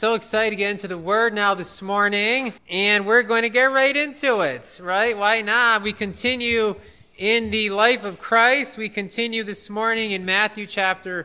So excited to get into the Word now this morning, and we're going to get right into it, right? Why not? We continue in the life of Christ. We continue this morning in Matthew chapter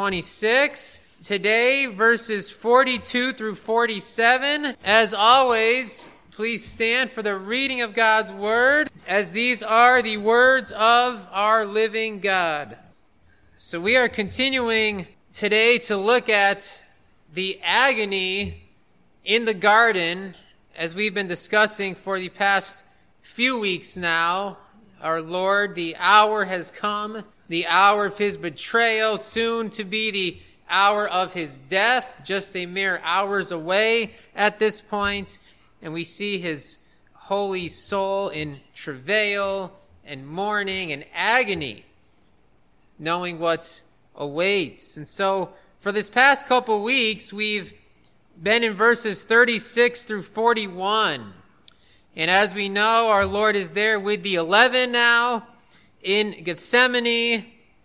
26. Today, verses 42 through 47. As always, please stand for the reading of God's Word, as these are the words of our living God. So we are continuing today to look at the agony in the garden, as we've been discussing for the past few weeks now. Our Lord, the hour has come, the hour of his betrayal, soon to be the hour of his death, just a mere hours away at this point. And we see his holy soul in travail and mourning and agony, knowing what awaits. And so for this past couple weeks, we've been in verses 36 through 41. And as we know, our Lord is there with the 11 now in Gethsemane.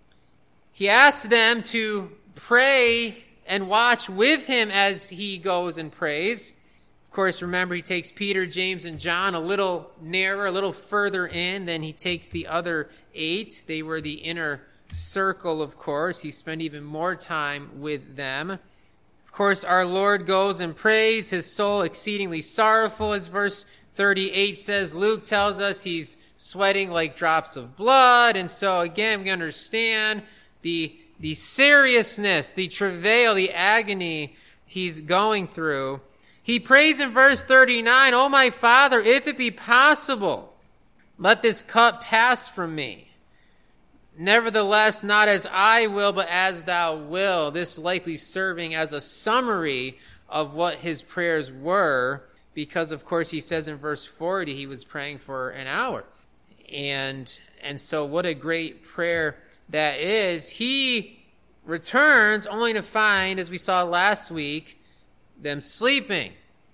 He asks them to pray and watch with him as he goes and prays. Of course, remember, he takes Peter, James, and John a little nearer, a little further in than he takes the other 8. They were the inner circle, of course. He spent even more time with them. Of course, our Lord goes and prays, his soul exceedingly sorrowful, as verse 38 says. Luke tells us he's sweating like drops of blood. And so again, we understand the seriousness, the travail, the agony he's going through. He prays in verse 39, "O my Father, if it be possible, let this cup pass from me. Nevertheless, not as I will, but as thou will." This likely serving as a summary of what his prayers were, because of course he says in verse 40 he was praying for an hour. And so what a great prayer that is. He returns only to find, as we saw last week, them sleeping.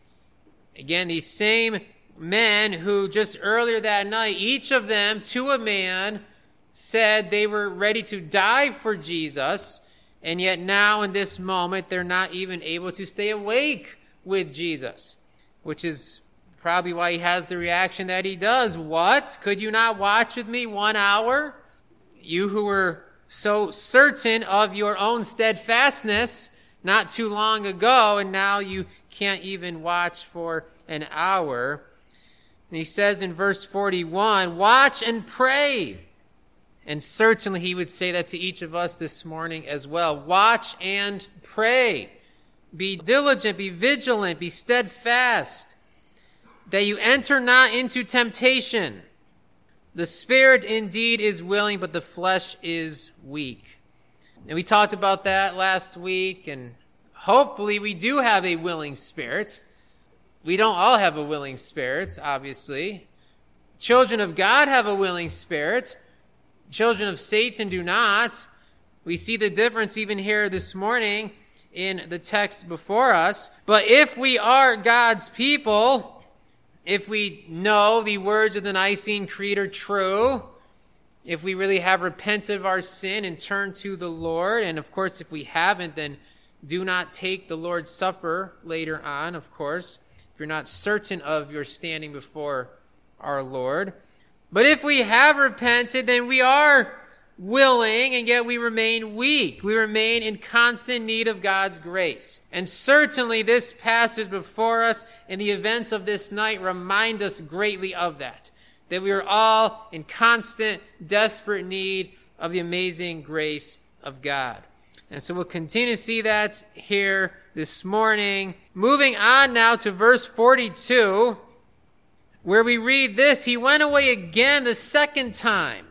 Again, these same men who just earlier that night, each of them to a man, said they were ready to die for Jesus, and yet now in this moment they're not even able to stay awake with Jesus, which is probably why he has the reaction that he does. What? Could you not watch with me 1 hour? You who were so certain of your own steadfastness not too long ago, and now you can't even watch for an hour. And he says in verse 41, "Watch and pray." And certainly he would say that to each of us this morning as well. Watch and pray. Be diligent, be vigilant, be steadfast, that you enter not into temptation. The spirit indeed is willing, but the flesh is weak. And we talked about that last week, and hopefully we do have a willing spirit. We don't all have a willing spirit, obviously. Children of God have a willing spirit. Children of Satan do not. We see the difference even here this morning in the text before us. But if we are God's people, if we know the words of the Nicene Creed are true, if we really have repented of our sin and turned to the Lord, and of course if we haven't, then do not take the Lord's Supper later on, of course, if you're not certain of your standing before our Lord. But if we have repented, then we are willing, and yet we remain weak. We remain in constant need of God's grace. And certainly this passage before us and the events of this night remind us greatly of that we are all in constant, desperate need of the amazing grace of God. And so we'll continue to see that here this morning. Moving on now to verse 42, where we read this: "He went away again the second time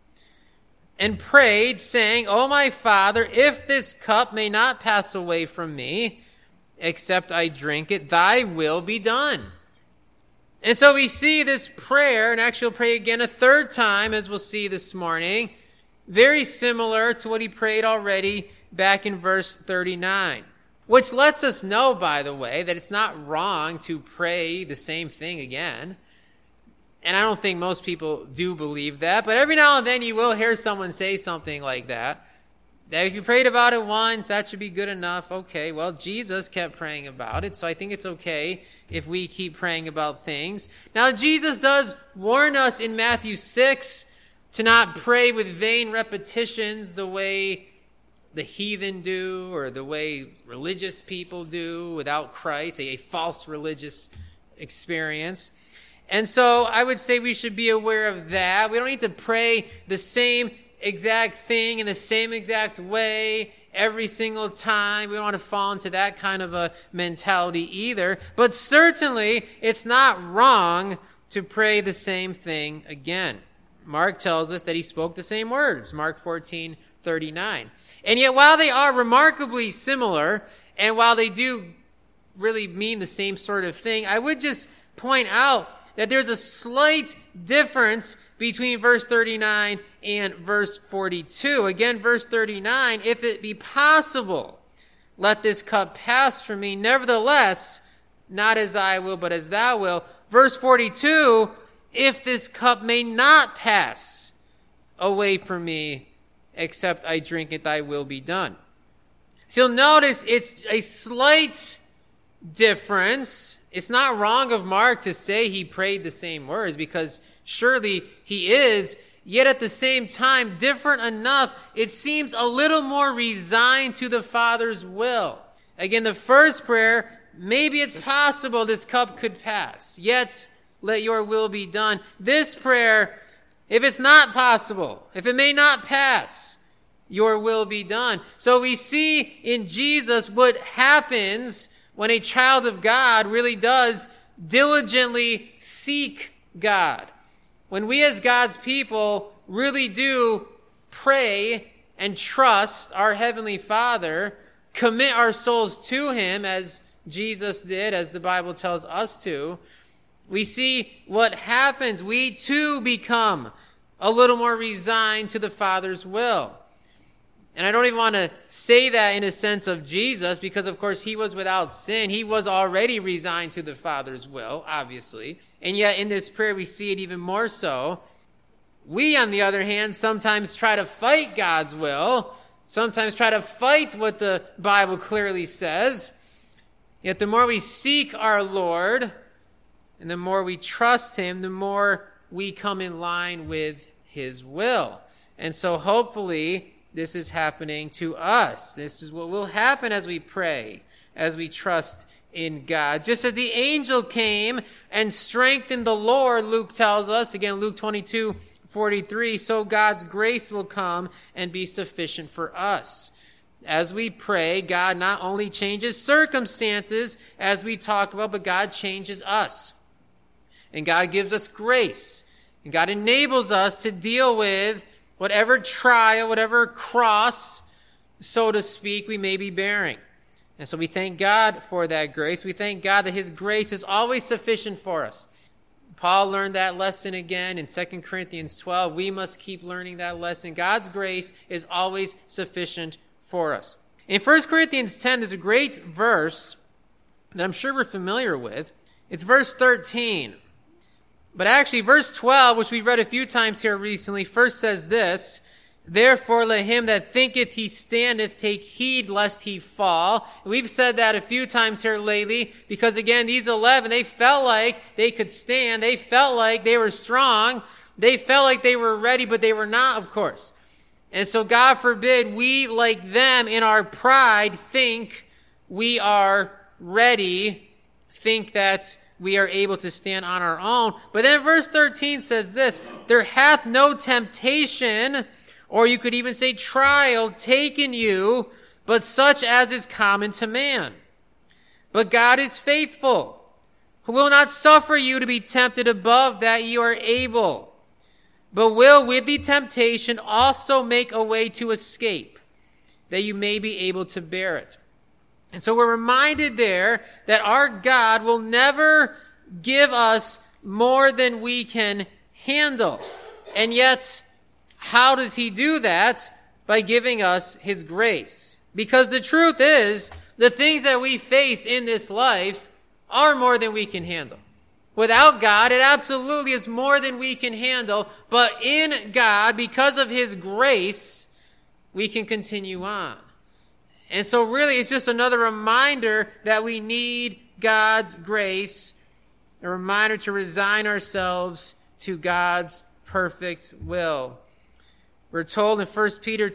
and prayed, saying, O my Father, if this cup may not pass away from me, except I drink it, thy will be done." And so we see this prayer, and actually he'll pray again a third time, as we'll see this morning, very similar to what he prayed already back in verse 39. Which lets us know, by the way, that it's not wrong to pray the same thing again. And I don't think most people do believe that, but every now and then you will hear someone say something like that. That if you prayed about it once, that should be good enough. Okay, well, Jesus kept praying about it, so I think it's okay if we keep praying about things. Now, Jesus does warn us in Matthew 6 to not pray with vain repetitions the way the heathen do or the way religious people do without Christ, a false religious experience. And so I would say we should be aware of that. We don't need to pray the same exact thing in the same exact way every single time. We don't want to fall into that kind of a mentality either. But certainly, it's not wrong to pray the same thing again. Mark tells us that he spoke the same words, Mark 14:39. And yet, while they are remarkably similar, and while they do really mean the same sort of thing, I would just point out that there's a slight difference between verse 39 and verse 42. Again, verse 39, if it be possible, let this cup pass from me. Nevertheless, not as I will, but as thou wilt. Verse 42, if this cup may not pass away from me, except I drink it, thy will be done. So you'll notice it's a slight difference. It's not wrong of Mark to say he prayed the same words, because surely he is, yet at the same time, different enough, it seems a little more resigned to the Father's will. Again, the first prayer, maybe it's possible this cup could pass, yet let your will be done. This prayer, if it's not possible, if it may not pass, your will be done. So we see in Jesus what happens when a child of God really does diligently seek God. When we as God's people really do pray and trust our Heavenly Father, commit our souls to Him as Jesus did, as the Bible tells us to, we see what happens. We too become a little more resigned to the Father's will. And I don't even want to say that in a sense of Jesus, because of course he was without sin. He was already resigned to the Father's will, obviously. And yet in this prayer we see it even more so. We, on the other hand, sometimes try to fight God's will, sometimes try to fight what the Bible clearly says. Yet the more we seek our Lord, and the more we trust Him, the more we come in line with His will. And so hopefully this is happening to us. This is what will happen as we pray, as we trust in God. Just as the angel came and strengthened the Lord, Luke tells us, again, Luke 22:43, so God's grace will come and be sufficient for us. As we pray, God not only changes circumstances, as we talk about, but God changes us. And God gives us grace. And God enables us to deal with whatever trial, whatever cross, so to speak, we may be bearing. And so we thank God for that grace. We thank God that His grace is always sufficient for us. Paul learned that lesson again in 2 Corinthians 12. We must keep learning that lesson. God's grace is always sufficient for us. In 1 Corinthians 10, there's a great verse that I'm sure we're familiar with. It's verse 13. But actually, verse 12, which we've read a few times here recently, first says this, therefore let him that thinketh he standeth take heed lest he fall. We've said that a few times here lately, because again, these 11, they felt like they could stand. They felt like they were strong. They felt like they were ready, but they were not, of course. And so God forbid we, like them, in our pride, think we are ready, think that we are able to stand on our own. But then verse 13 says this, there hath no temptation, or you could even say trial, taken you, but such as is common to man. But God is faithful, who will not suffer you to be tempted above that you are able, but will with the temptation also make a way to escape, that you may be able to bear it. And so we're reminded there that our God will never give us more than we can handle. And yet, how does He do that? By giving us His grace. Because the truth is, the things that we face in this life are more than we can handle. Without God, it absolutely is more than we can handle. But in God, because of His grace, we can continue on. And so really it's just another reminder that we need God's grace, a reminder to resign ourselves to God's perfect will. We're told in 1 Peter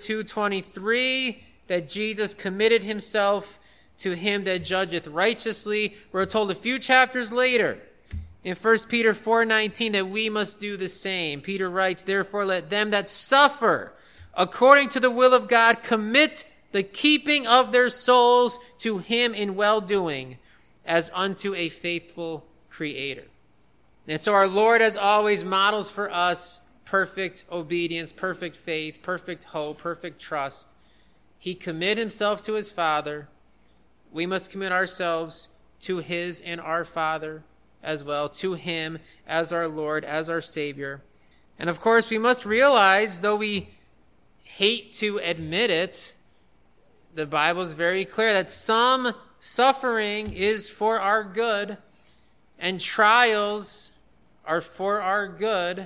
2:23 that Jesus committed himself to him that judgeth righteously. We're told a few chapters later in 1 Peter 4:19 that we must do the same. Peter writes, therefore let them that suffer according to the will of God commit the keeping of their souls to him in well-doing as unto a faithful Creator. And so our Lord, as always, models for us perfect obedience, perfect faith, perfect hope, perfect trust. He committed himself to his Father. We must commit ourselves to his and our Father as well, to him as our Lord, as our Savior. And of course, we must realize, though we hate to admit it, the Bible is very clear that some suffering is for our good and trials are for our good.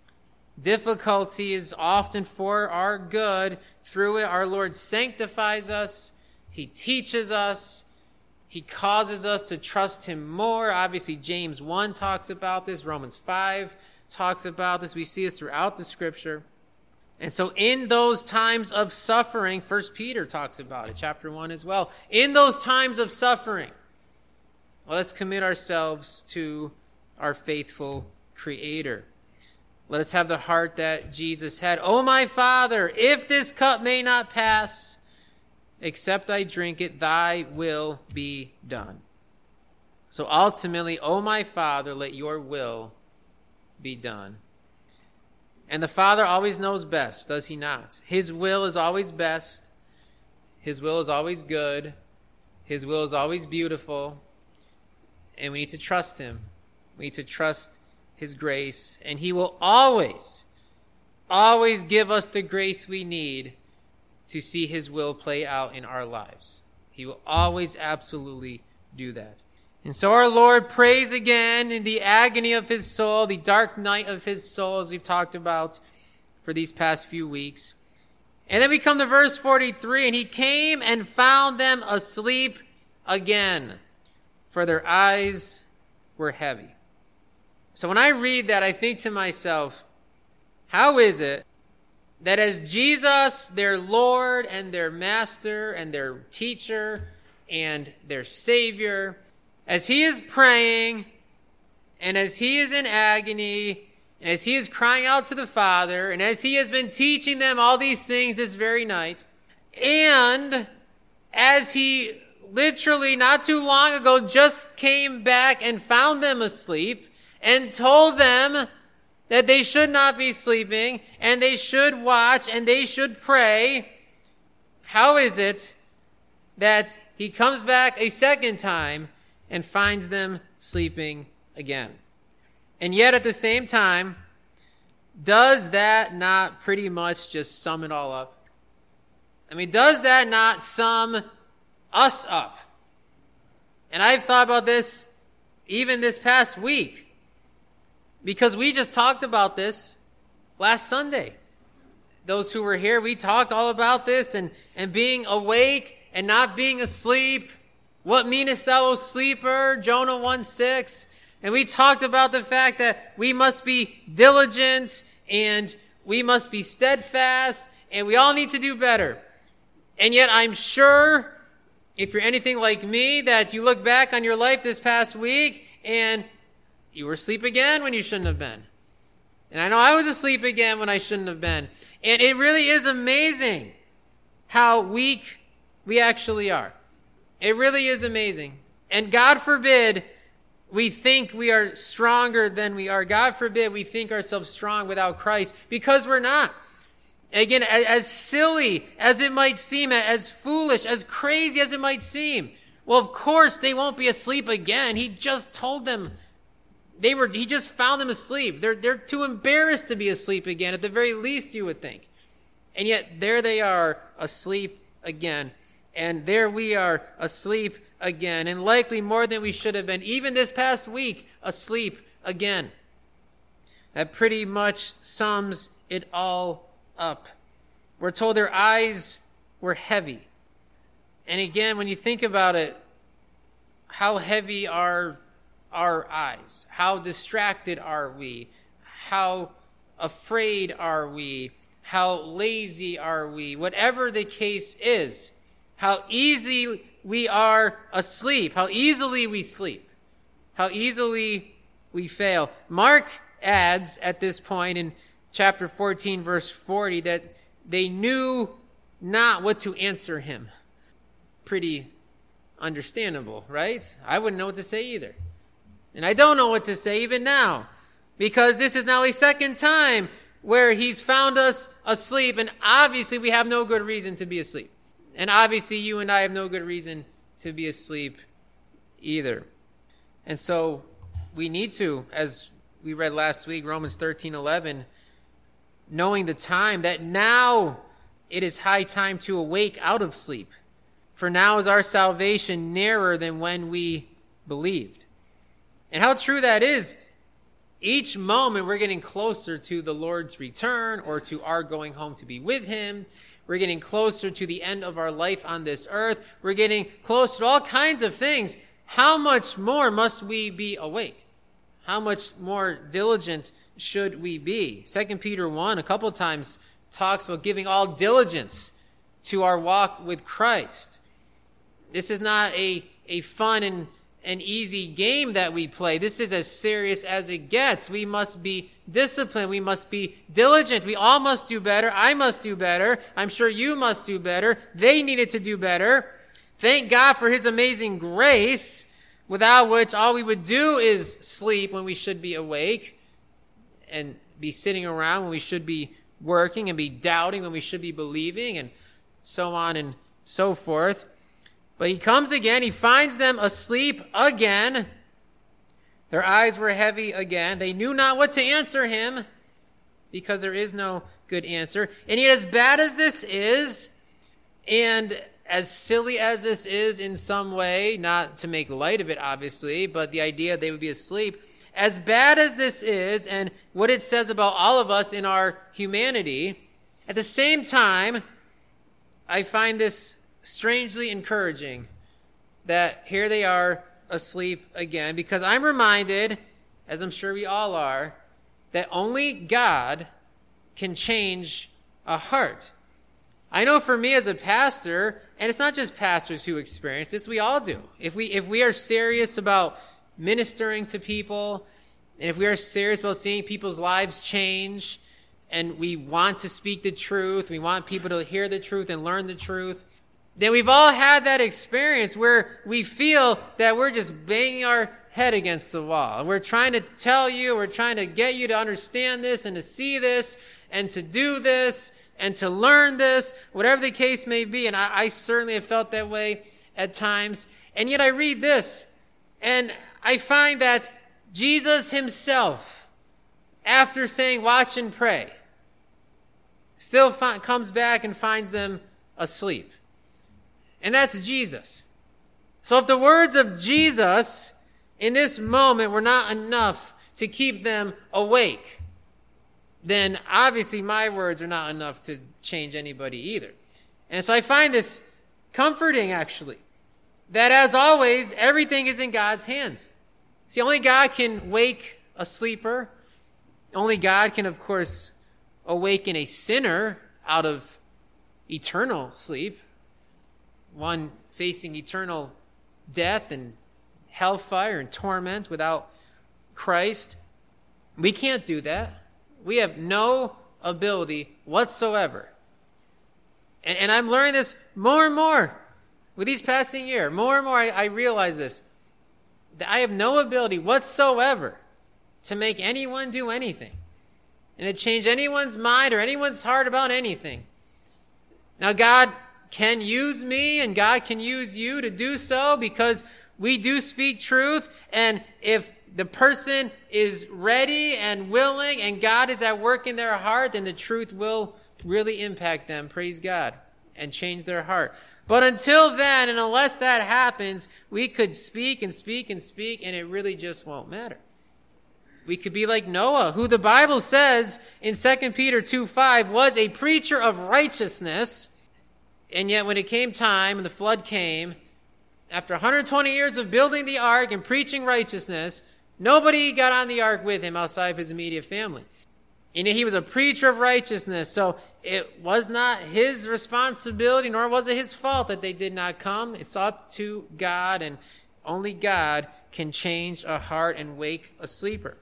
Difficulty is often for our good. Through it, our Lord sanctifies us. He teaches us. He causes us to trust him more. Obviously, James 1 talks about this. Romans 5 talks about this. We see this throughout the Scripture. And so in those times of suffering, 1 Peter talks about it, chapter 1 as well. In those times of suffering, let us commit ourselves to our faithful Creator. Let us have the heart that Jesus had. O my Father, if this cup may not pass, except I drink it, thy will be done. So ultimately, O my Father, let your will be done. And the Father always knows best, does he not? His will is always best. His will is always good. His will is always beautiful. And we need to trust him. We need to trust his grace. And he will always give us the grace we need to see his will play out in our lives. He will always absolutely do that. And so our Lord prays again in the agony of his soul, the dark night of his soul, as we've talked about for these past few weeks. And then we come to verse 43, and he came and found them asleep again, for their eyes were heavy. So when I read that, I think to myself, how is it that as Jesus, their Lord and their Master and their teacher and their Savior, as he is praying and as he is in agony and as he is crying out to the Father and as he has been teaching them all these things this very night, and as he literally not too long ago just came back and found them asleep and told them that they should not be sleeping and they should watch and they should pray, how is it that he comes back a second time and finds them sleeping again? And yet at the same time, does that not pretty much just sum it all up? I mean, does that not sum us up? And I've thought about this even this past week, because we just talked about this last Sunday. Those who were here, we talked all about this and being awake and not being asleep. What meanest thou, O sleeper? Jonah 1:6. And we talked about the fact that we must be diligent and we must be steadfast and we all need to do better. And yet I'm sure, if you're anything like me, that you look back on your life this past week and you were asleep again when you shouldn't have been. And I know I was asleep again when I shouldn't have been. And it really is amazing how weak we actually are. It really is amazing. And God forbid we think we are stronger than we are. God forbid we think ourselves strong without Christ, because we're not. Again, as silly as it might seem, as foolish, as crazy as it might seem, well, of course they won't be asleep again. He just told them he just found them asleep. They're too embarrassed to be asleep again, at the very least, you would think. And yet there they are, asleep again. And there we are, asleep again, and likely more than we should have been. Even this past week, asleep again. That pretty much sums it all up. We're told their eyes were heavy. And again, when you think about it, how heavy are our eyes? How distracted are we? How afraid are we? How lazy are we? Whatever the case is, how easy we are asleep, how easily we sleep, how easily we fail. Mark adds at this point in chapter 14, verse 40, that they knew not what to answer him. Pretty understandable, right? I wouldn't know what to say either. And I don't know what to say even now, because this is now a second time where he's found us asleep, and obviously we have no good reason to be asleep. And obviously you and I have no good reason to be asleep either. And so we need to, as we read last week, Romans 13:11, knowing the time, that now it is high time to awake out of sleep. For now is our salvation nearer than when we believed. And how true that is. Each moment we're getting closer to the Lord's return, or to our going home to be with him. We're getting closer to the end of our life on this earth. We're getting closer to all kinds of things. How much more must we be awake? How much more diligent should we be? 2 Peter 1 a couple of times talks about giving all diligence to our walk with Christ. This is not a fun and an easy game that we play. This is as serious as it gets. We must be disciplined. We must be diligent. We all must do better. I must do better. I'm sure you must do better. They needed to do better. Thank God for his amazing grace, without which all we would do is sleep when we should be awake, and be sitting around when we should be working, and be doubting when we should be believing, and so on and so forth. But he comes again. He finds them asleep again. Their eyes were heavy again. They knew not what to answer him, because there is no good answer. And yet, as bad as this is, and as silly as this is in some way, not to make light of it, obviously, but the idea they would be asleep, as bad as this is, and what it says about all of us in our humanity, at the same time, I find this strangely encouraging, that here they are asleep again, because I'm reminded, as I'm sure we all are, that only God can change a heart. I know for me as a pastor, and it's not just pastors who experience this, we all do. If we are serious about ministering to people, and if we are serious about seeing people's lives change, and we want to speak the truth, we want people to hear the truth and learn the truth, then we've all had that experience where we feel that we're just banging our head against the wall. We're trying to tell you, we're trying to get you to understand this and to see this and to do this and to learn this, whatever the case may be. And I certainly have felt that way at times. And yet I read this, and I find that Jesus himself, after saying, watch and pray, still comes back and finds them asleep. And that's Jesus. So if the words of Jesus in this moment were not enough to keep them awake, then obviously my words are not enough to change anybody either. And so I find this comforting, actually, that as always, everything is in God's hands. See, only God can wake a sleeper. Only God can, of course, awaken a sinner out of eternal sleep, one facing eternal death and hellfire and torment without Christ. We can't do that. We have no ability whatsoever. And I'm learning this more and more with each passing year. More and more I realize this, that I have no ability whatsoever to make anyone do anything and to change anyone's mind or anyone's heart about anything. Now, God can use me and God can use you to do so, because we do speak truth. And if the person is ready and willing and God is at work in their heart, then the truth will really impact them, praise God, and change their heart. But until then, and unless that happens, we could speak and speak and speak, and it really just won't matter. We could be like Noah, who the Bible says in 2 Peter 2:5 was a preacher of righteousness. And yet when it came time and the flood came, after 120 years of building the ark and preaching righteousness, nobody got on the ark with him outside of his immediate family. And he was a preacher of righteousness, so it was not his responsibility, nor was it his fault that they did not come. It's up to God, and only God can change a heart and wake a sleeper.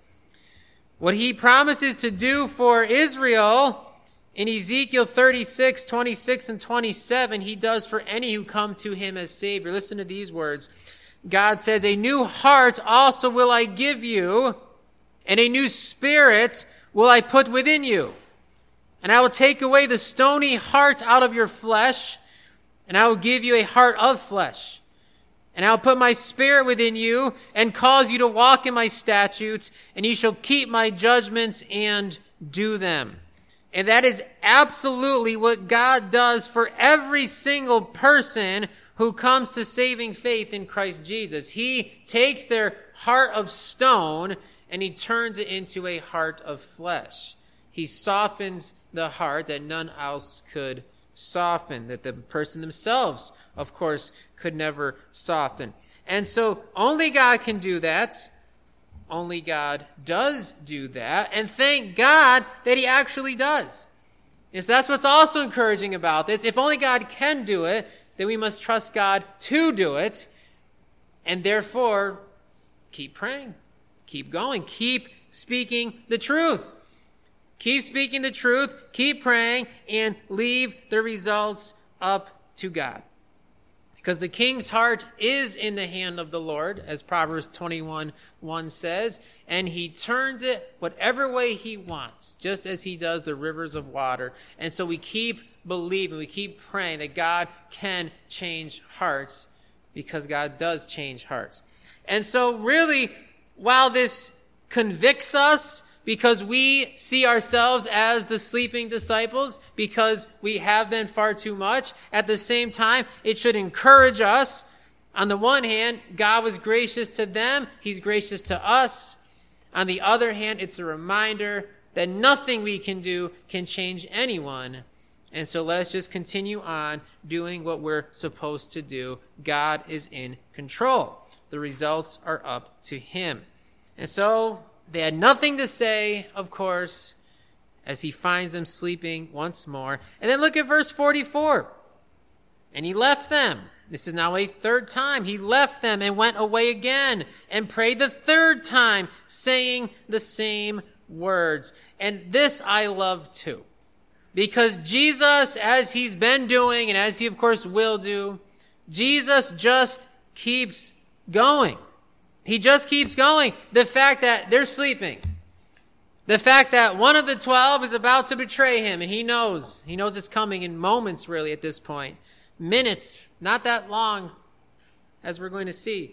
What he promises to do for Israel in Ezekiel 36, 26, and 27, he does for any who come to him as Savior. Listen to these words. God says, "A new heart also will I give you, and a new spirit will I put within you. And I will take away the stony heart out of your flesh, and I will give you a heart of flesh. And I will put my spirit within you and cause you to walk in my statutes, and you shall keep my judgments and do them." And that is absolutely what God does for every single person who comes to saving faith in Christ Jesus. He takes their heart of stone and he turns it into a heart of flesh. He softens the heart that none else could soften, that the person themselves, of course, could never soften. And so only God can do that. Only God does do that. And thank God that he actually does. Yes, that's what's also encouraging about this. If only God can do it, then we must trust God to do it. And therefore, keep praying. Keep going. Keep speaking the truth. Keep speaking the truth. Keep praying. And leave the results up to God. Because the king's heart is in the hand of the Lord, as Proverbs 21:1 says, and he turns it whatever way he wants, just as he does the rivers of water. And so we keep believing, we keep praying that God can change hearts, because God does change hearts. And so really, while this convicts us, because we see ourselves as the sleeping disciples, because we have been far too much, at the same time, it should encourage us. On the one hand, God was gracious to them. He's gracious to us. On the other hand, it's a reminder that nothing we can do can change anyone. And so let us just continue on doing what we're supposed to do. God is in control. The results are up to him. And so they had nothing to say, of course, as he finds them sleeping once more. And then look at verse 44. And he left them. This is now a third time. He left them and went away again and prayed the third time, saying the same words. And this I love too. Because Jesus, as he's been doing, and as he of course will do, Jesus just keeps going. He just keeps going. The fact that they're sleeping. The fact that one of the 12 is about to betray him, and he knows it's coming in moments really at this point. Minutes, not that long, as we're going to see.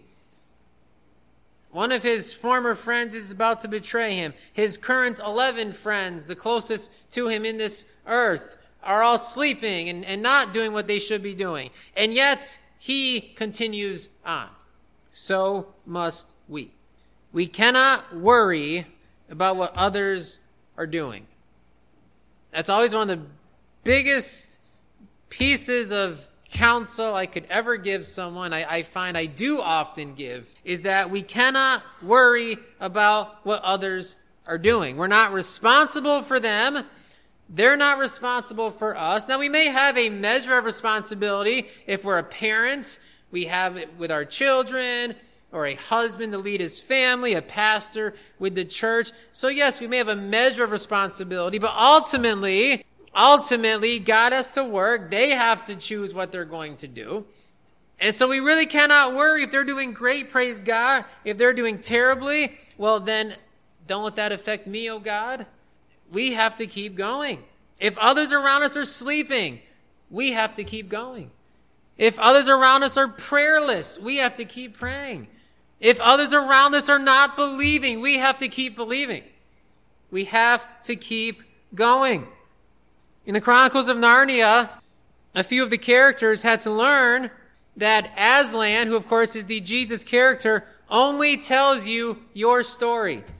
One of his former friends is about to betray him. His current 11 friends, the closest to him in this earth, are all sleeping and not doing what they should be doing. And yet, he continues on. So must we. We cannot worry about what others are doing. That's always one of the biggest pieces of counsel I could ever give someone, I find I do often give, is that we cannot worry about what others are doing. We're not responsible for them. They're not responsible for us. Now, we may have a measure of responsibility if we're a parent. We have it with our children, or a husband to lead his family, a pastor with the church. So yes, we may have a measure of responsibility, but ultimately, God has to work. They have to choose what they're going to do. And so we really cannot worry. If they're doing great, praise God. If they're doing terribly, well then, don't let that affect me, oh God. We have to keep going. If others around us are sleeping, we have to keep going. If others around us are prayerless, we have to keep praying. If others around us are not believing, we have to keep believing. We have to keep going. In the Chronicles of Narnia, a few of the characters had to learn that Aslan, who of course is the Jesus character, only tells you your story.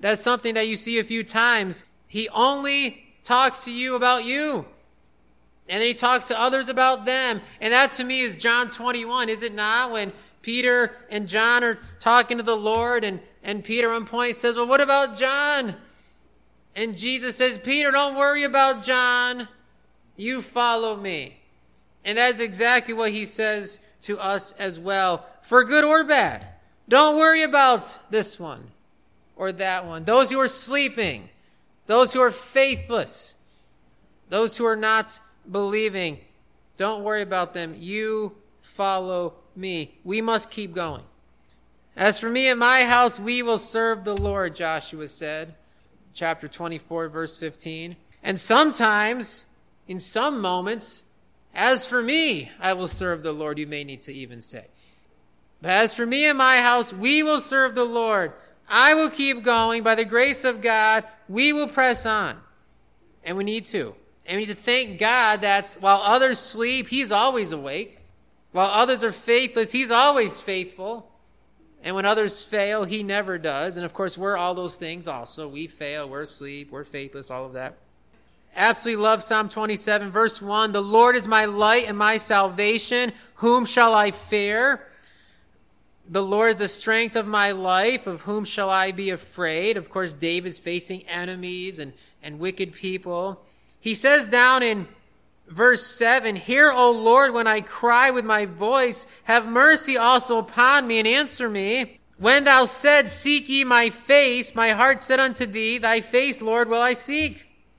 That's something that you see a few times. He only talks to you about you. And then he talks to others about them. And that to me is John 21, is it not? When Peter and John are talking to the Lord, and Peter at one point says, well, what about John? And Jesus says, Peter, don't worry about John. You follow me. And that's exactly what he says to us as well, for good or bad. Don't worry about this one or that one. Those who are sleeping, those who are faithless, those who are not believing, don't worry about them. You follow me. We must keep going. As for me and my house, we will serve the Lord, Joshua said, chapter 24, verse 15. And sometimes, in some moments, as for me, I will serve the Lord, you may need to even say. But as for me and my house, we will serve the Lord. I will keep going. By the grace of God, we will press on. And we need to. And we need to thank God that while others sleep, he's always awake. While others are faithless, he's always faithful. And when others fail, he never does. And of course, we're all those things also. We fail, we're asleep, we're faithless, all of that. Absolutely love Psalm 27, verse 1. The Lord is my light and my salvation. Whom shall I fear? The Lord is the strength of my life. Of whom shall I be afraid? Of course, David's facing enemies and wicked people. He says down in verse 7, hear, O Lord, when I cry with my voice. Have mercy also upon me and answer me. When thou said, seek ye my face, my heart said unto thee, thy face, Lord, will I seek.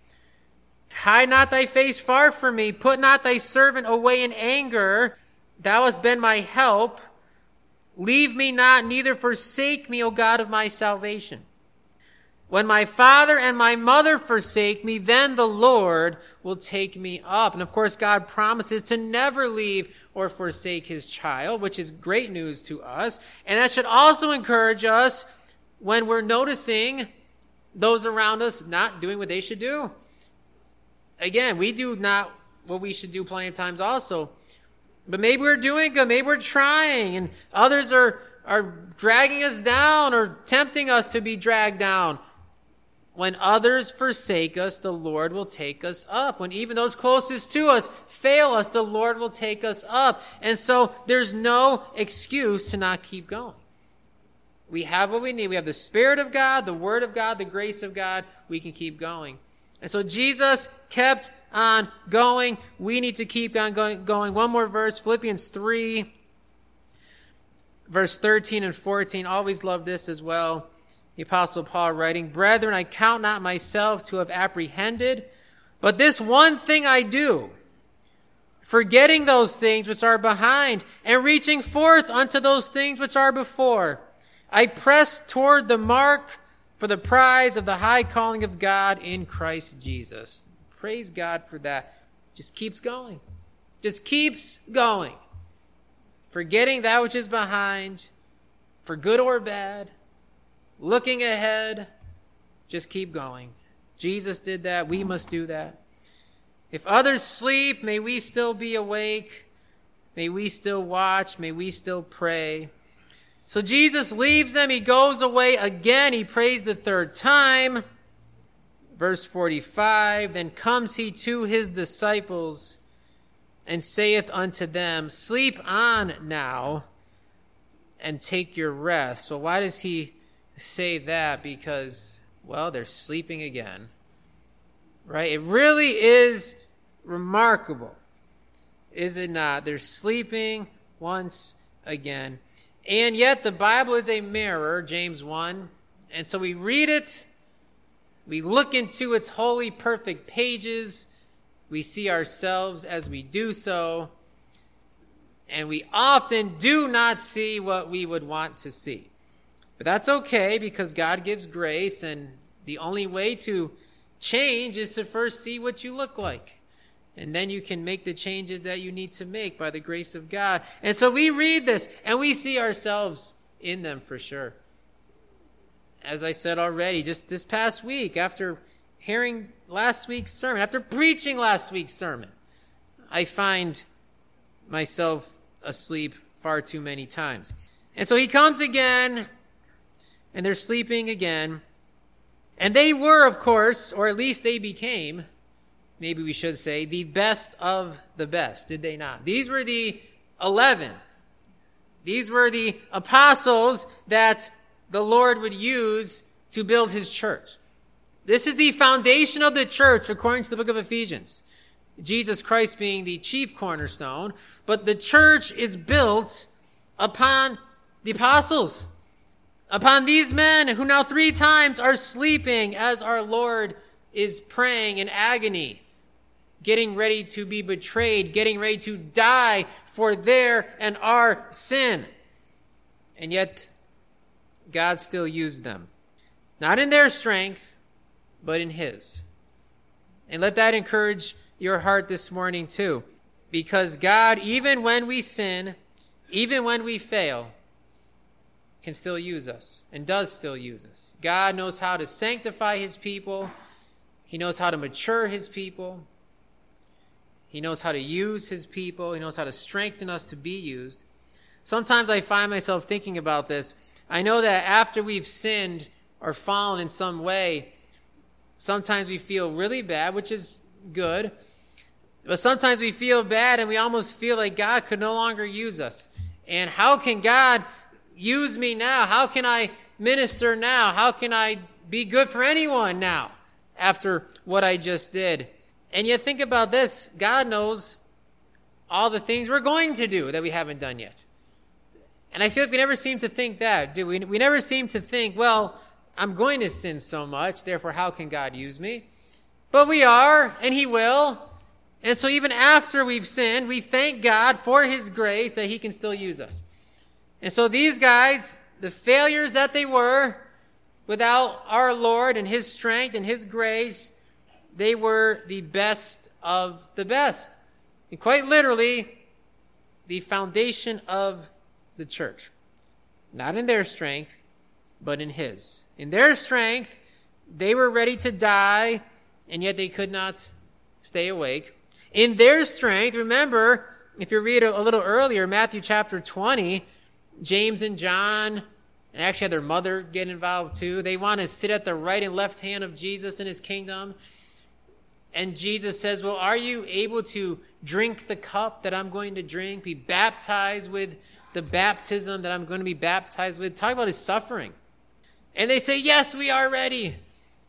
Hide not thy face far from me. Put not thy servant away in anger. Thou hast been my help. Leave me not, neither forsake me, O God of my salvation. When my father and my mother forsake me, then the Lord will take me up. And of course, God promises to never leave or forsake his child, which is great news to us. And that should also encourage us when we're noticing those around us not doing what they should do. Again, we do not what we should do plenty of times also. But maybe we're doing good. Maybe we're trying. And others are dragging us down or tempting us to be dragged down. When others forsake us, the Lord will take us up. When even those closest to us fail us, the Lord will take us up. And so there's no excuse to not keep going. We have what we need. We have the Spirit of God, the Word of God, the grace of God. We can keep going. And so Jesus kept on going. We need to keep on going. One more verse, Philippians 3, verse 13 and 14. Always love this as well. The Apostle Paul writing, Brethren, I count not myself to have apprehended, but this one thing I do, forgetting those things which are behind, and reaching forth unto those things which are before. I press toward the mark for the prize of the high calling of God in Christ Jesus. Praise God for that. Just keeps going. Just keeps going. Forgetting that which is behind, for good or bad, looking ahead, just keep going. Jesus did that. We must do that. If others sleep, may we still be awake. May we still watch. May we still pray. So Jesus leaves them. He goes away again. He prays the third time. Verse 45, then comes he to his disciples and saith unto them, sleep on now and take your rest. Well, why does he say that? Because, well, they're sleeping again. Right? It really is remarkable, is it not? They're sleeping once again. And yet the Bible is a mirror, James 1. And so we read it, we look into its holy, perfect pages, we see ourselves as we do so, and we often do not see what we would want to see. But that's okay, because God gives grace, and the only way to change is to first see what you look like. And then you can make the changes that you need to make by the grace of God. And so we read this, and we see ourselves in them for sure. As I said already, just this past week, after hearing last week's sermon, after preaching last week's sermon, I find myself asleep far too many times. And so he comes again, and they're sleeping again. And they were, of course, or at least they became, maybe we should say, the best of the best, did they not? These were the 11. These were the apostles that the Lord would use to build his church. This is the foundation of the church according to the book of Ephesians. Jesus Christ being the chief cornerstone, but the church is built upon the apostles, upon these men who now 3 times are sleeping as our Lord is praying in agony, getting ready to be betrayed, getting ready to die for their and our sin. And yet, God still used them. Not in their strength, but in his. And let that encourage your heart this morning too. Because God, even when we sin, even when we fail, can still use us and does still use us. God knows how to sanctify his people. He knows how to mature his people. He knows how to use his people. He knows how to strengthen us to be used. Sometimes I find myself thinking about this. I know that after we've sinned or fallen in some way, sometimes we feel really bad, which is good. But sometimes we feel bad and we almost feel like God could no longer use us. And how can God use me now? How can I minister now? How can I be good for anyone now after what I just did? And yet think about this. God knows all the things we're going to do that we haven't done yet. And I feel like we never seem to think that, do we? We never seem to think, well, I'm going to sin so much, therefore how can God use me? But we are, and he will. And so even after we've sinned, we thank God for his grace that he can still use us. And so these guys, the failures that they were, without our Lord and his strength and his grace, they were the best of the best. And quite literally, the foundation of the church. Not in their strength, but in his. In their strength, they were ready to die, and yet they could not stay awake. In their strength, remember, if you read a little earlier, Matthew chapter 20, James and John, and actually had their mother get involved too. They want to sit at the right and left hand of Jesus in his kingdom. And Jesus says, well, are you able to drink the cup that I'm going to drink, be baptized with the baptism that I'm going to be baptized with? Talk about his suffering. And they say, yes, we are ready.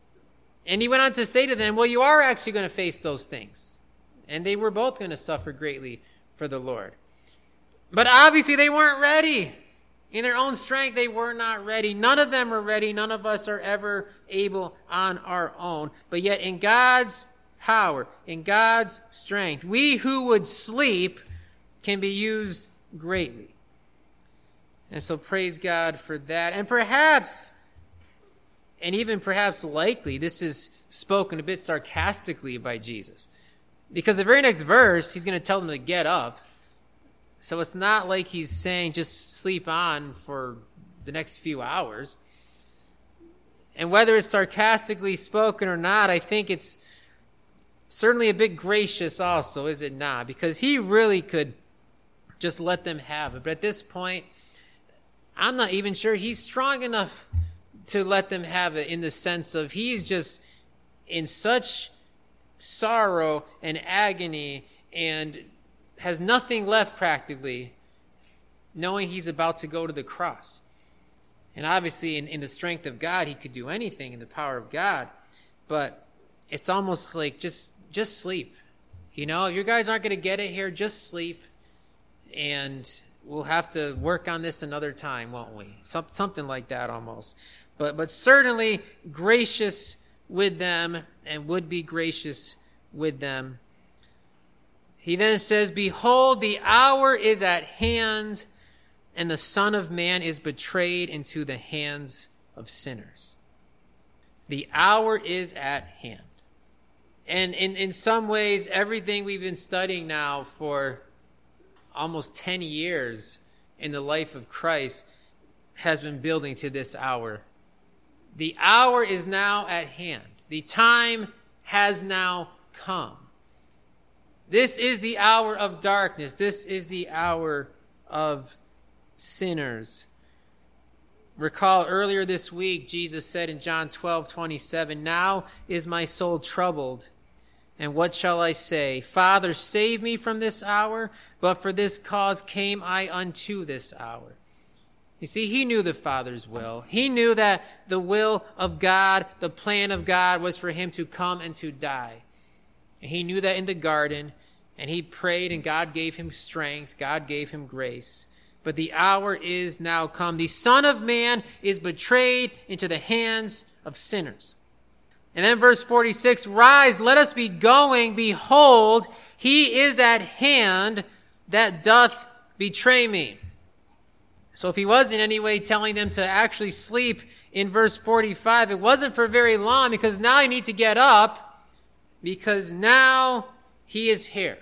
And he went on to say to them, well, you are actually going to face those things. And they were both going to suffer greatly for the Lord. But obviously they weren't ready. In their own strength, they were not ready. None of them are ready. None of us are ever able on our own. But yet in God's power, in God's strength, we who would sleep can be used greatly. And so praise God for that. And perhaps, and even perhaps likely, this is spoken a bit sarcastically by Jesus. Because the very next verse, he's going to tell them to get up. So it's not like he's saying just sleep on for the next few hours. And whether it's sarcastically spoken or not, I think it's certainly a bit gracious also, is it not? Because he really could just let them have it. But at this point, I'm not even sure he's strong enough to let them have it, in the sense of he's just in such sorrow and agony and has nothing left practically, knowing he's about to go to the cross. And obviously in the strength of God, he could do anything in the power of God. But it's almost like just sleep. You know, if you guys aren't going to get it here, just sleep. And we'll have to work on this another time, won't we? Something like that almost. But certainly gracious with them, and would be gracious with them. He then says, behold, the hour is at hand, and the Son of Man is betrayed into the hands of sinners. The hour is at hand. And in some ways, everything we've been studying now for almost 10 years in the life of Christ has been building to this hour. The hour is now at hand. The time has now come. This is the hour of darkness. This is the hour of sinners. Recall earlier this week, Jesus said in John 12:27, "Now is my soul troubled, and what shall I say? Father, save me from this hour, but for this cause came I unto this hour." You see, he knew the Father's will. He knew that the will of God, the plan of God, was for him to come and to die. And he knew that in the garden, and he prayed, and God gave him strength. God gave him grace. But the hour is now come. The Son of Man is betrayed into the hands of sinners. And then verse 46, "Rise, let us be going. Behold, he is at hand that doth betray me." So if he was in any way telling them to actually sleep in verse 45, it wasn't for very long, because now you need to get up, because now he is here.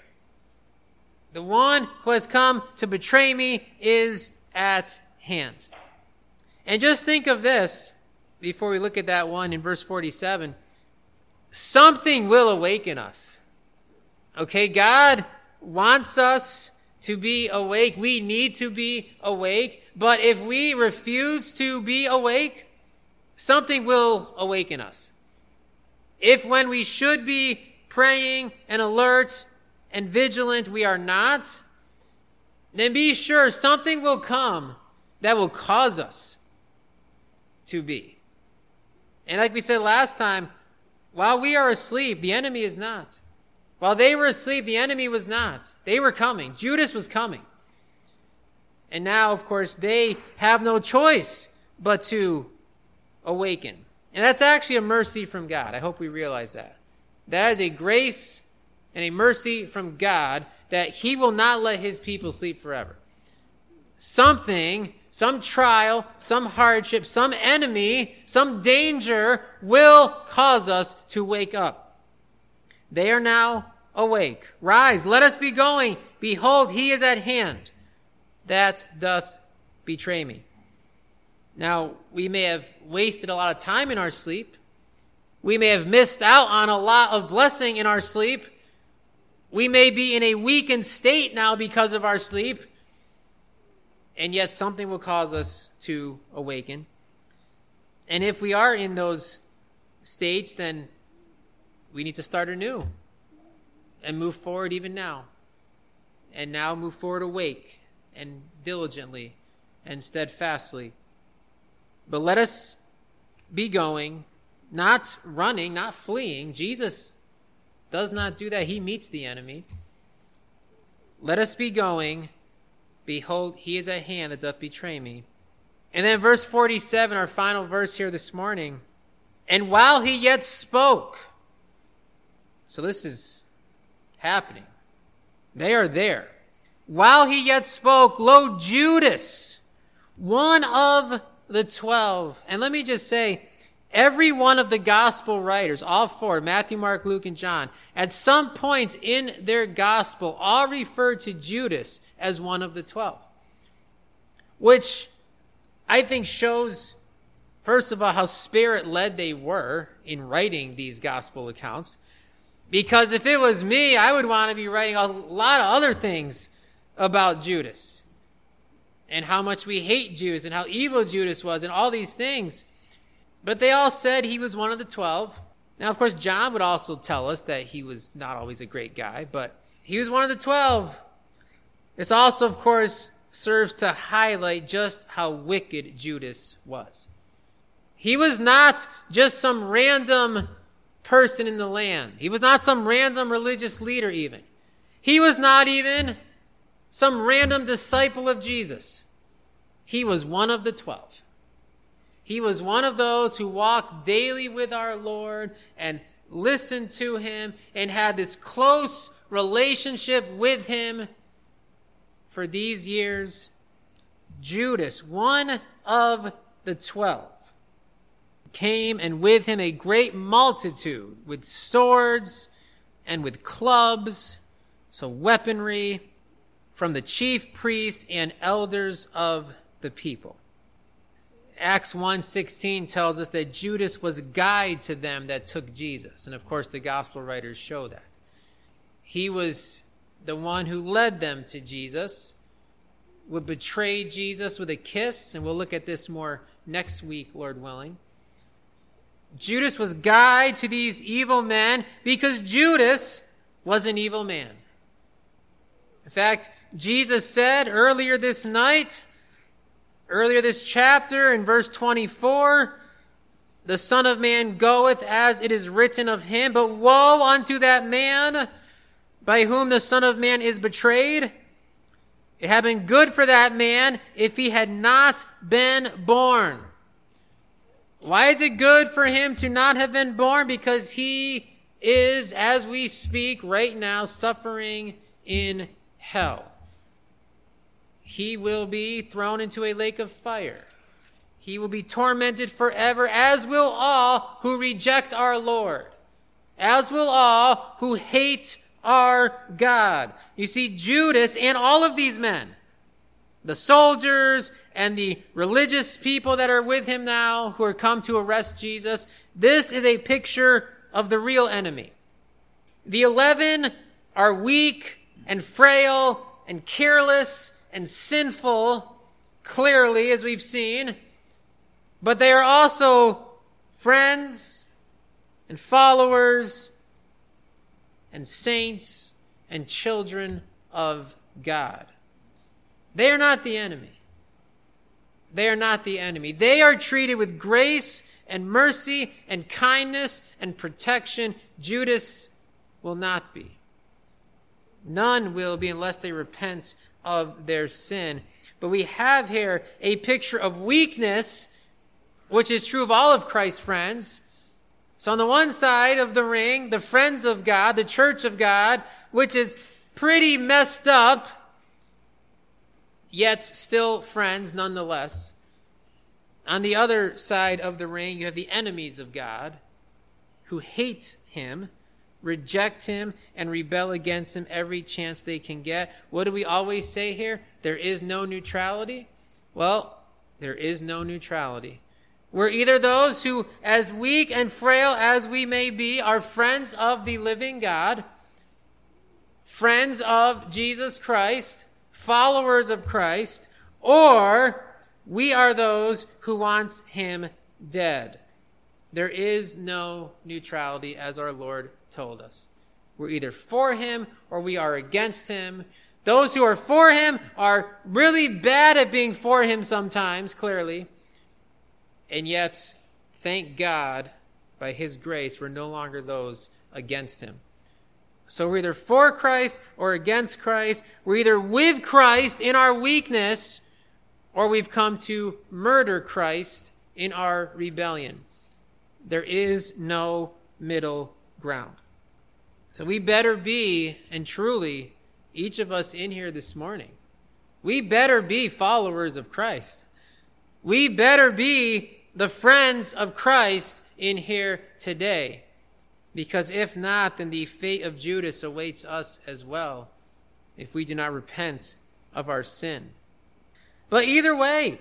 The one who has come to betray me is at hand. And just think of this before we look at that one in verse 47. Something will awaken us. Okay, God wants us to be awake. We need to be awake. But if we refuse to be awake, something will awaken us. If when we should be praying and alert and vigilant we are not, then be sure something will come that will cause us to be. And like we said last time, while we are asleep, the enemy is not. While they were asleep, the enemy was not. They were coming. Judas was coming. And now, of course, they have no choice but to awaken. And that's actually a mercy from God. I hope we realize that. That is a grace and a mercy from God, that he will not let his people sleep forever. Something, some trial, some hardship, some enemy, some danger will cause us to wake up. They are now awake. "Rise, let us be going. Behold, he is at hand that doth betray me." Now, we may have wasted a lot of time in our sleep. We may have missed out on a lot of blessing in our sleep. We may be in a weakened state now because of our sleep, and yet something will cause us to awaken. And if we are in those states, then we need to start anew and move forward even now. And now move forward awake and diligently and steadfastly. But let us be going, not running, not fleeing. Jesus does not do that. He meets the enemy. Let us be going. Behold, he is at hand that doth betray me. And then verse 47, our final verse here this morning. "And while he yet spoke," so this is happening. They are there. "While he yet spoke, lo, Judas, one of the 12. And let me just say, every one of the gospel writers, all four, Matthew, Mark, Luke, and John, at some point in their gospel, all refer to Judas as one of the 12. Which I think shows, first of all, how spirit-led they were in writing these gospel accounts. Because if it was me, I would want to be writing a lot of other things about Judas. And how much we hate Judas and how evil Judas was and all these things. But they all said he was one of the 12. Now, of course, John would also tell us that he was not always a great guy, but he was one of the 12. This also, of course, serves to highlight just how wicked Judas was. He was not just some random person in the land. He was not some random religious leader even. He was not even some random disciple of Jesus. He was one of the 12. He was one of those who walked daily with our Lord and listened to him and had this close relationship with him for these years. Judas, one of the 12, came, and with him a great multitude with swords and with clubs, so weaponry, from the chief priests and elders of the people. Acts 1:16 tells us that Judas was guide to them that took Jesus. And of course, the gospel writers show that. He was the one who led them to Jesus. would betray Jesus with a kiss, and we'll look at this more next week, Lord willing. Judas was guide to these evil men because Judas was an evil man. In fact, Jesus said earlier this chapter in verse 24, the Son of Man goeth as it is written of him, but woe unto that man by whom the Son of Man is betrayed. It had been good for that man if he had not been born. Why is it good for him to not have been born? Because he is, as we speak right now, suffering in hell. He will be thrown into a lake of fire. He will be tormented forever, as will all who reject our Lord, as will all who hate our God. You see, Judas and all of these men, the soldiers and the religious people that are with him now who are come to arrest Jesus, this is a picture of the real enemy. The 11 are weak and frail and careless and sinful, clearly, as we've seen, but they are also friends and followers and saints and children of God. They are not the enemy. They are not the enemy. They are treated with grace and mercy and kindness and protection. Judas will not be. None will be unless they repent of their sin. But we have here a picture of weakness, which is true of all of Christ's friends. So on the one side of the ring, the friends of God, the church of God, which is pretty messed up, yet still friends nonetheless. On the other side of the ring, you have the enemies of God who hate him, reject him, and rebel against him every chance they can get. What do we always say here? There is no neutrality. Well, there is no neutrality. We're either those who, as weak and frail as we may be, are friends of the living God, friends of Jesus Christ, followers of Christ, or we are those who want him dead. There is no neutrality, as our Lord told us. We're either for him or we are against him. Those who are for him are really bad at being for him sometimes, clearly. And yet, thank God, by his grace, we're no longer those against him. So we're either for Christ or against Christ. We're either with Christ in our weakness, or we've come to murder Christ in our rebellion. There is no middle ground. So we better be, and truly, each of us in here this morning, we better be followers of Christ. We better be the friends of Christ in here today. Because if not, then the fate of Judas awaits us as well if we do not repent of our sin. But either way,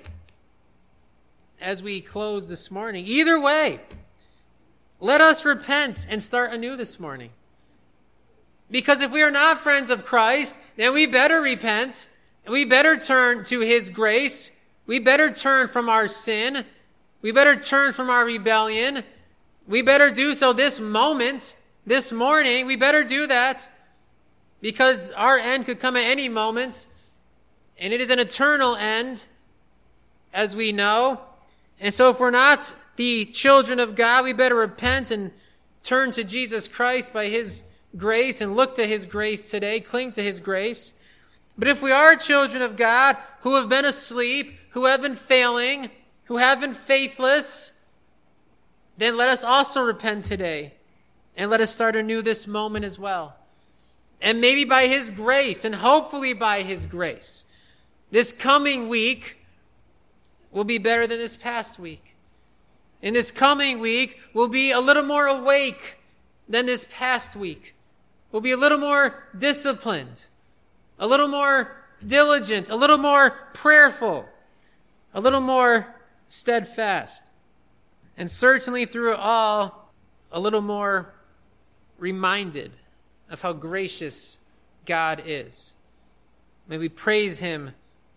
as we close this morning, either way, let us repent and start anew this morning. Because if we are not friends of Christ, then we better repent, and we better turn to his grace, we better turn from our sin, we better turn from our rebellion. We better do so this moment, this morning. We better do that because our end could come at any moment. And it is an eternal end, as we know. And so if we're not the children of God, we better repent and turn to Jesus Christ by his grace and look to his grace today, cling to his grace. But if we are children of God who have been asleep, who have been failing, who have been faithless, then let us also repent today and let us start anew this moment as well. And maybe by his grace, and hopefully by his grace, this coming week will be better than this past week. And this coming week will be a little more awake than this past week. We'll be a little more disciplined, a little more diligent, a little more prayerful, a little more steadfast, and certainly through it all, a little more reminded of how gracious God is. May we praise him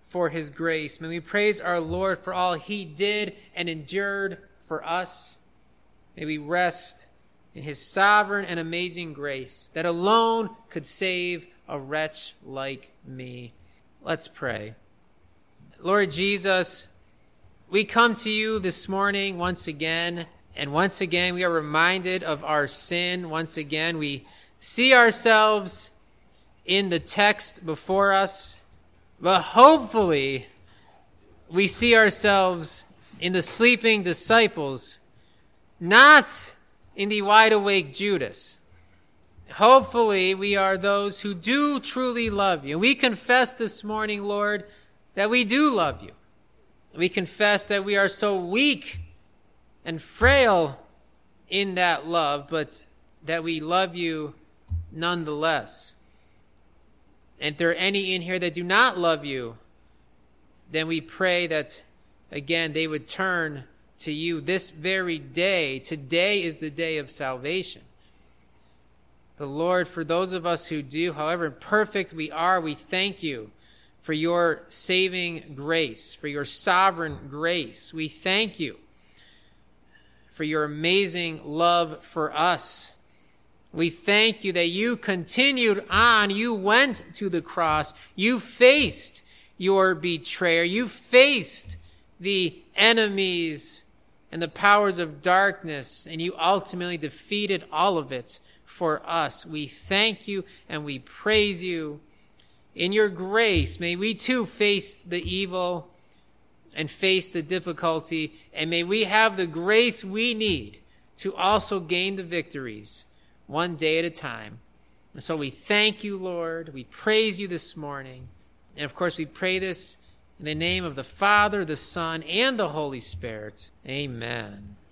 for his grace. May we praise our Lord for all he did and endured for us. May we rest in his sovereign and amazing grace that alone could save a wretch like me. Let's pray. Lord Jesus, we come to you this morning once again, and once again we are reminded of our sin. Once again we see ourselves in the text before us, but hopefully we see ourselves in the sleeping disciples, not in the wide-awake Judas. Hopefully we are those who do truly love you. We confess this morning, Lord, that we do love you. We confess that we are so weak and frail in that love, but that we love you nonetheless. And if there are any in here that do not love you, then we pray that, again, they would turn to you this very day. Today is the day of salvation. But Lord, for those of us who do, however imperfect we are, we thank you for your saving grace, for your sovereign grace. We thank you for your amazing love for us. We thank you that you continued on. You went to the cross. You faced your betrayer. You faced the enemies and the powers of darkness, and you ultimately defeated all of it for us. We thank you and we praise you. In your grace, may we too face the evil and face the difficulty, and may we have the grace we need to also gain the victories one day at a time. And so we thank you, Lord. We praise you this morning. And of course, we pray this in the name of the Father, the Son, and the Holy Spirit. Amen.